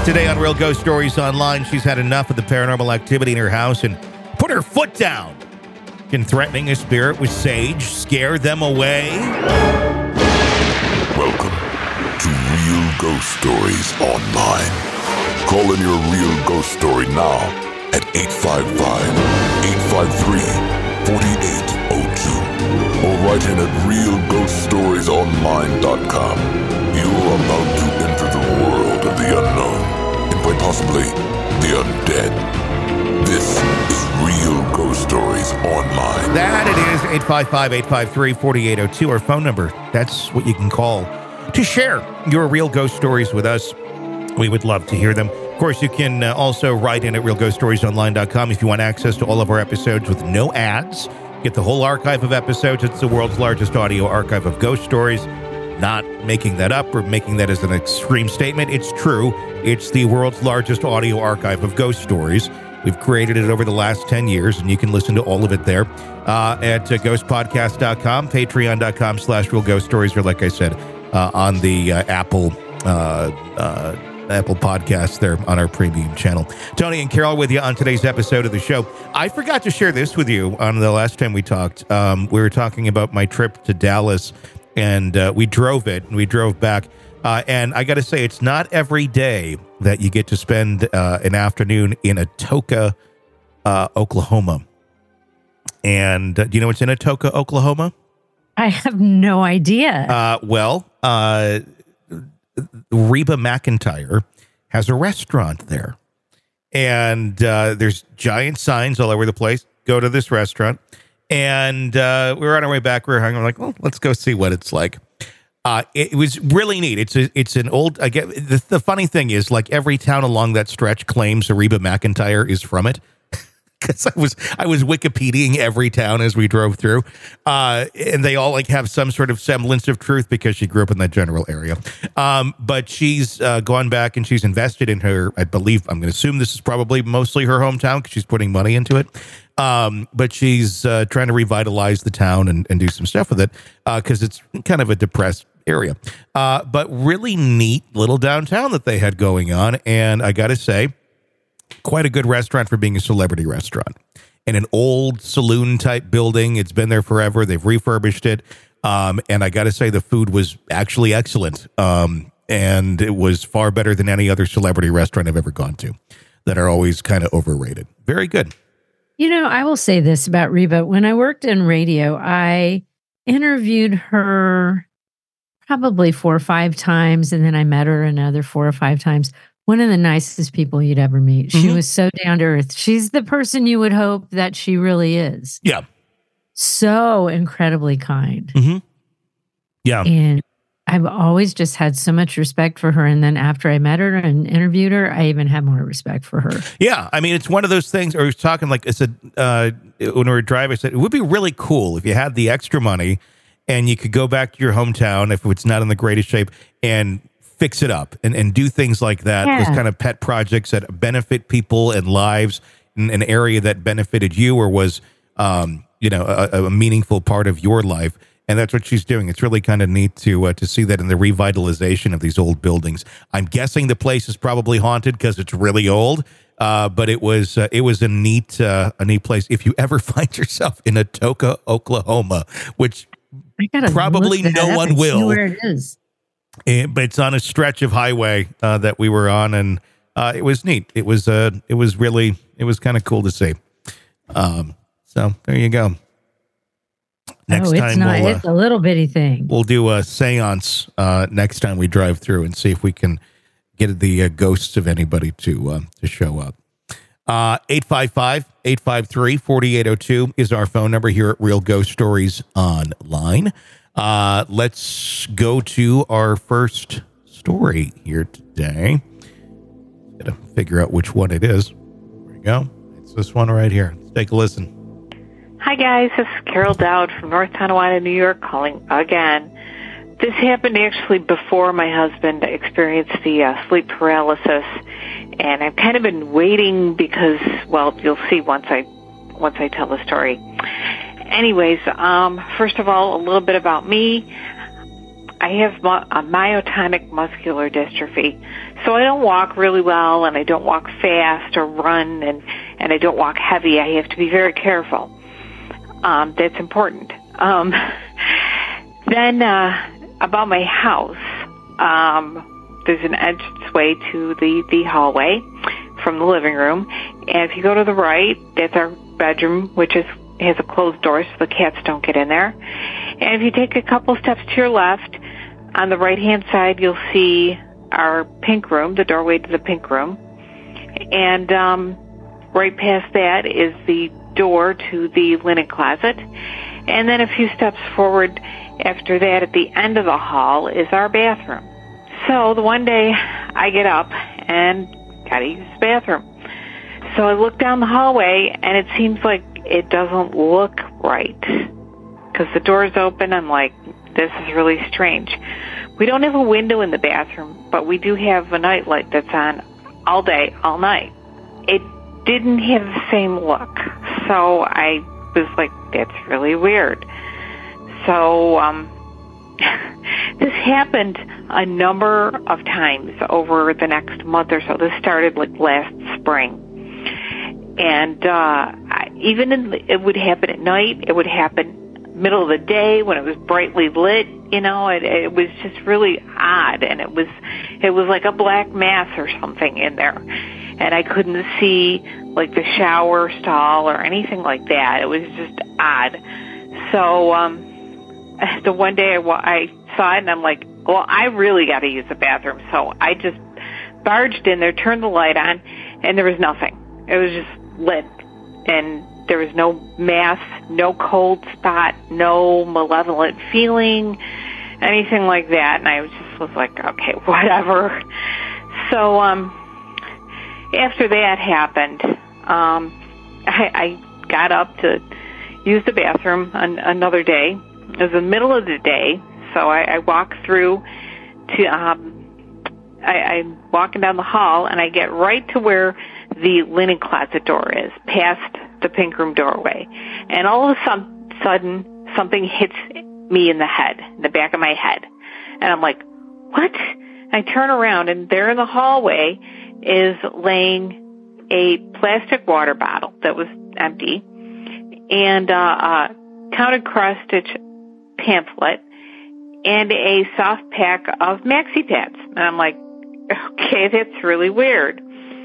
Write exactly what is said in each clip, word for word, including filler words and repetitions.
Today on Real Ghost Stories Online, she's had enough of the paranormal activity in her house and put her foot down. Can threatening a spirit with sage scare them away? Welcome to Real Ghost Stories Online. Call in your real ghost story now at eight five five, eight five three, four eight zero two or write in at real ghost stories online dot com. You are about to enter the world of the unknown and quite possibly the undead. This is Real Ghost Stories Online. That it is, eight five five, eight five three, four eight zero two, our phone number. That's what you can call to share your real ghost stories with us. We would love to hear them. Of course, you can uh, also write in at real ghost stories online dot com if you want access to all of our episodes with no ads. Get the whole archive of episodes. It's the world's largest audio archive of ghost stories. Not making that up or making that as an extreme statement. It's true. It's the world's largest audio archive of ghost stories. We've created it over the last ten years, and you can listen to all of it there uh, at uh, ghost podcast dot com, patreon dot com slash real ghost stories, or like I said, uh, on the uh, Apple uh, uh, Apple Podcasts there on our premium channel. Tony and Carol with you on today's episode of the show. I forgot to share this with you on the last time we talked. Um, we were talking about my trip to Dallas, and uh, we drove it, and we drove back. Uh, and I got to say, it's not every day that you get to spend uh, an afternoon in Atoka, uh, Oklahoma. And uh, do you know what's in Atoka, Oklahoma? I have no idea. Uh, well, uh, Reba McEntire has a restaurant there. And uh, there's giant signs all over the place. Go to this restaurant. And uh, we were on our way back. We were hungry. We're like, well, let's go see what it's like. Uh, it, it was really neat. It's a, it's an old. I get the, the funny thing is, like every town along that stretch claims Reba McEntire is from it. Because I was I was Wikipediaing every town as we drove through, uh, and they all like have some sort of semblance of truth because she grew up in that general area. Um, but she's uh, gone back and she's invested in her. I believe I'm going to assume this is probably mostly her hometown because she's putting money into it. Um, but she's uh, trying to revitalize the town and, and do some stuff with it because uh, it's kind of a depressed area. Uh, but really neat little downtown that they had going on, and I got to say, quite a good restaurant for being a celebrity restaurant. In an old saloon type building. It's been there forever. They've refurbished it. Um, and I got to say the food was actually excellent. Um, and it was far better than any other celebrity restaurant I've ever gone to that are always kind of overrated. Very good. You know, I will say this about Reba. When I worked in radio, I interviewed her probably four or five times. And then I met her another four or five times. One of the nicest people you'd ever meet. She mm-hmm. was so down to earth. She's the person you would hope that she really is. Yeah. So incredibly kind. Mm-hmm. Yeah. And I've always just had so much respect for her. And then after I met her and interviewed her, I even had more respect for her. Yeah. I mean, it's one of those things, or I was talking like I said, uh, when we were driving, I said, it would be really cool if you had the extra money and you could go back to your hometown if it's not in the greatest shape and fix it up and, and do things like that. Yeah. Those kind of pet projects that benefit people and lives in an area that benefited you or was, um, you know, a, a meaningful part of your life. And that's what she's doing. It's really kind of neat to uh, to see that in the revitalization of these old buildings. I'm guessing the place is probably haunted because it's really old. Uh, but it was uh, it was a neat uh, a neat place. If you ever find yourself in Atoka, Oklahoma, which probably no one will, where it is. It, but it's on a stretch of highway uh, that we were on, and uh, it was neat. It was uh, it was really it was kind of cool to see. Um, so there you go. Next oh, it's time not. we'll, it's uh, a little bitty thing. We'll do a seance uh, next time we drive through and see if we can get the uh, ghosts of anybody to uh, to show up. Uh, eight five five, eight five three, four eight zero two is our phone number here at Real Ghost Stories Online. Uh, let's go to our first story here today. Gotta figure out which one it is. There we go. It's this one right here. Let's take a listen. Hi, guys. This is Carol Dowd from North Tonawanda, New York, calling again. This happened actually before my husband experienced the uh, sleep paralysis, and I've kind of been waiting because, well, you'll see once I once I tell the story. Anyways, um, first of all, a little bit about me. I have my, a myotonic muscular dystrophy. So I don't walk really well, and I don't walk fast or run, and, and I don't walk heavy. I have to be very careful. Um, that's important. Um, then uh, about my house, um, there's an entranceway to the, the hallway from the living room. And if you go to the right, that's our bedroom, which is has a closed door so the cats don't get in there. And if you take a couple steps to your left, on the right-hand side, you'll see our pink room, the doorway to the pink room. And um, right past that is the door to the linen closet. And then a few steps forward after that, at the end of the hall, is our bathroom. So the one day I get up and gotta use the bathroom. So I look down the hallway, and it seems like it doesn't look right. Because the door's open, I'm like, this is really strange. We don't have a window in the bathroom, but we do have a nightlight that's on all day, all night. It didn't have the same look. So I was like, that's really weird. So um, this happened a number of times over the next month or so. This started like last spring. And uh, I, even in the, it would happen at night. It would happen middle of the day when it was brightly lit. You know, it, it was just really odd, and it was it was like a black mass or something in there, and I couldn't see like the shower stall or anything like that. It was just odd. So um, the one day I, I saw it, and I'm like, well, I really got to use the bathroom. So I just barged in there, turned the light on, and there was nothing. It was just lit, and there was no mass, no cold spot, no malevolent feeling, anything like that. And I was just was like, okay, whatever. So um, after that happened, um, I, I got up to use the bathroom an, another day. It was the middle of the day, so I, I walk through to, um, I, I'm walking down the hall, and I get right to where the linen closet door is, past the pink room doorway. And all of a sudden, something hits me in the head, in the back of my head. And I'm like, what? I turn around, and there in the hallway is laying a plastic water bottle that was empty, and uh, a counted cross-stitch pamphlet, and a soft pack of maxi pads. And I'm like, okay, that's really weird.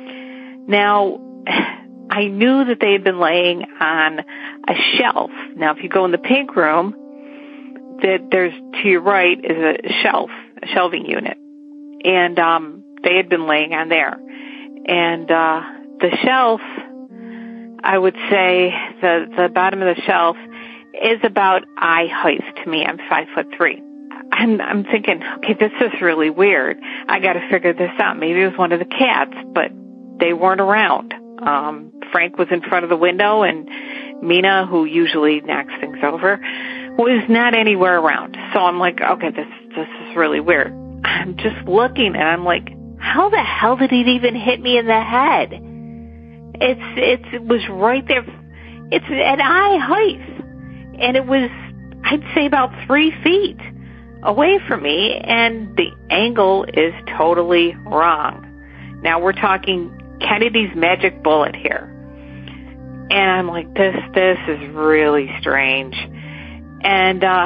Now, I knew that they had been laying on a shelf. Now, if you go in the pink room, that there's to your right is a shelf, a shelving unit, and um, they had been laying on there. And uh, the shelf, I would say, the the bottom of the shelf is about eye height to me. I'm five foot three. I'm I'm thinking, okay, this is really weird. I got to figure this out. Maybe it was one of the cats, but they weren't around. Um, Frank was in front of the window, and Mina, who usually knocks things over, was not anywhere around. So I'm like, okay, this this is really weird. I'm just looking, and I'm like, how the hell did it even hit me in the head? It's it's it was right there. It's at eye height, and it was, I'd say, about three feet away from me, and the angle is totally wrong. Now we're talking Kennedy's magic bullet here. And I'm like, this, this is really strange. And, uh,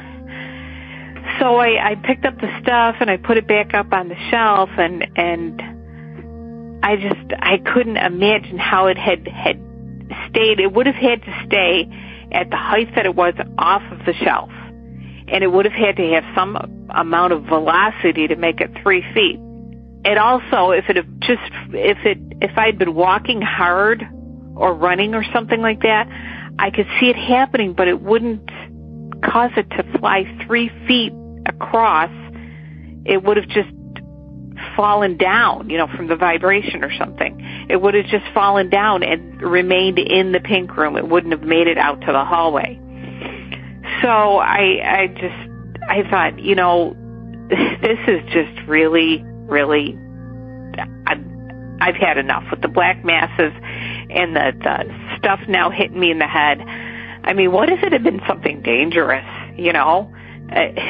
so I, I picked up the stuff, and I put it back up on the shelf, and, and I just, I couldn't imagine how it had, had stayed. It would have had to stay at the height that it was off of the shelf. And it would have had to have some amount of velocity to make it three feet. And also, if it had just, if it, if I'd been walking hard or running or something like that, I could see it happening, but it wouldn't cause it to fly three feet across. It would have just fallen down, you know, from the vibration or something. It would have just fallen down and remained in the pink room. It wouldn't have made it out to the hallway. So I, I just, I thought, you know, this is just really, really, I've, I've had enough with the black masses and the, the stuff now hitting me in the head. I mean, what if it had been something dangerous, you know? Uh,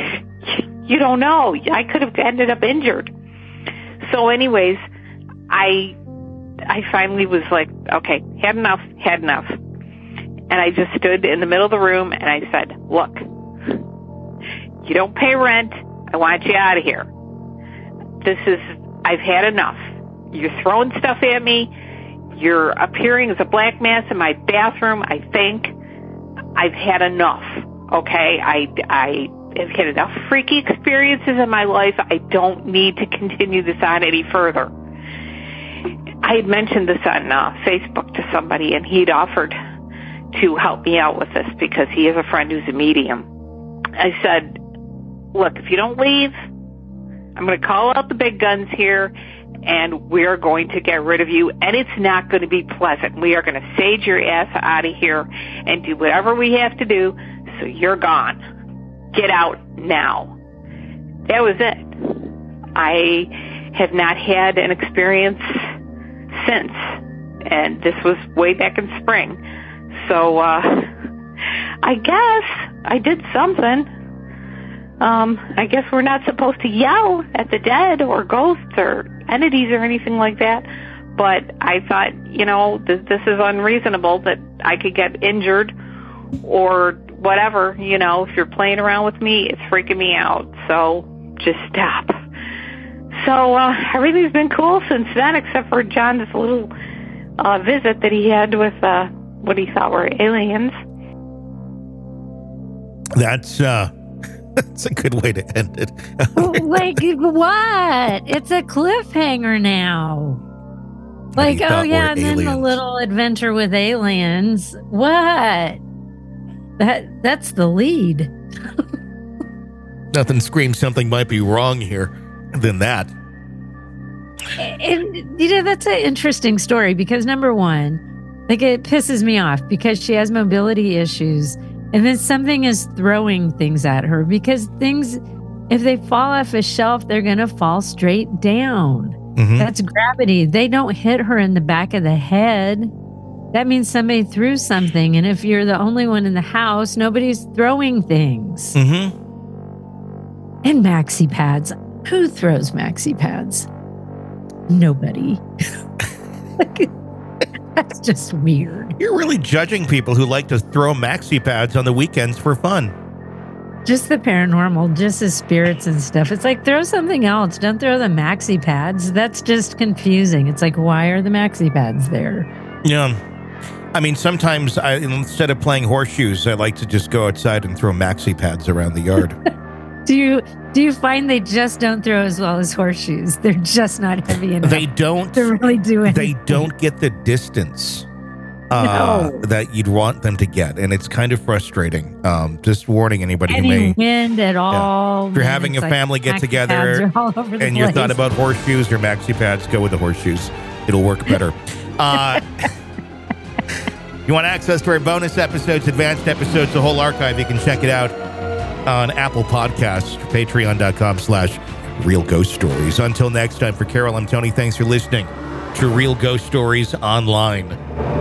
you don't know. I could have ended up injured. So anyways, I I finally was like, okay, had enough, had enough. And I just stood in the middle of the room and I said, look, you don't pay rent. I want you out of here. This is, I've had enough. You're throwing stuff at me. You're appearing as a black mass in my bathroom. I think I've had enough. Okay. I, I have had enough freaky experiences in my life. I don't need to continue this on any further. I had mentioned this on uh, Facebook to somebody, and he'd offered to help me out with this because he has a friend who's a medium. I said, look, if you don't leave, I'm going to call out the big guns here, and we're going to get rid of you, and it's not going to be pleasant. We are going to sage your ass out of here and do whatever we have to do so you're gone. Get out now. That was it. I have not had an experience since, and this was way back in spring. So uh, I guess I did something. Um, I guess we're not supposed to yell at the dead or ghosts or entities or anything like that. But I thought, you know, th- this is unreasonable that I could get injured or whatever. You know, if you're playing around with me, it's freaking me out. So just stop. So uh, everything's been cool since then, except for John's little uh, visit that he had with uh, what he thought were aliens. That's uh, that's a good way to end it. Like what? It's a cliffhanger now. Like, oh yeah, and then the little adventure with aliens. What? That that's the lead. Nothing screams something might be wrong here than that. And, you know, that's an interesting story because number one, like it pisses me off because she has mobility issues and then something is throwing things at her because things, if they fall off a shelf, they're going to fall straight down. Mm-hmm. That's gravity. They don't hit her in the back of the head. That means somebody threw something. And if you're the only one in the house, nobody's throwing things. Mm-hmm. And maxi pads. Who throws maxi pads? Nobody. That's just weird. You're really judging people who like to throw maxi pads on the weekends for fun. Just the paranormal, just the spirits and stuff. It's like, throw something else. Don't throw the maxi pads. That's just confusing. It's like, why are the maxi pads there? Yeah. I mean, sometimes I, instead of playing horseshoes, I like to just go outside and throw maxi pads around the yard. Do you do you find they just don't throw as well as horseshoes? They're just not heavy enough. They don't. To really do anything. They don't get the distance uh, no. that you'd want them to get, and it's kind of frustrating. Um, just warning anybody Any who may wind at all. Yeah. If you're having a like family get together and you thought about horseshoes or maxi pads, go with the horseshoes. It'll work better. uh, you want access to our bonus episodes, advanced episodes, the whole archive? You can check it out on Apple Podcasts, patreon.com slash Real Ghost Stories. Until next time, for Carol, I'm Tony. Thanks for listening to Real Ghost Stories Online.